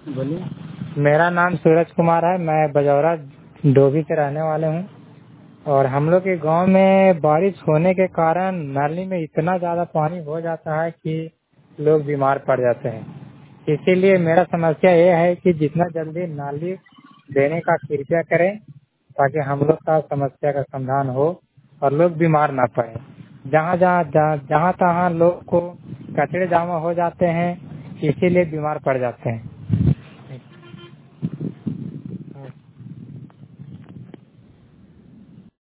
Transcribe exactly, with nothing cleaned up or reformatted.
बोलिए। मेरा नाम सूरज कुमार है। मैं बजौरा डोभी के रहने वाले हूँ और हम लोग के गांव में बारिश होने के कारण नाली में इतना ज़्यादा पानी हो जाता है कि लोग बीमार पड़ जाते हैं। इसीलिए मेरा समस्या ये है कि जितना जल्दी नाली देने का कृपया करें ताकि हम लोग का समस्या का समाधान हो और लोग बीमार ना पड़े। जहाँ जहाँ जहाँ तहाँ लोग को कचरे जमा हो जाते हैं, इसीलिए बीमार पड़ जाते हैं।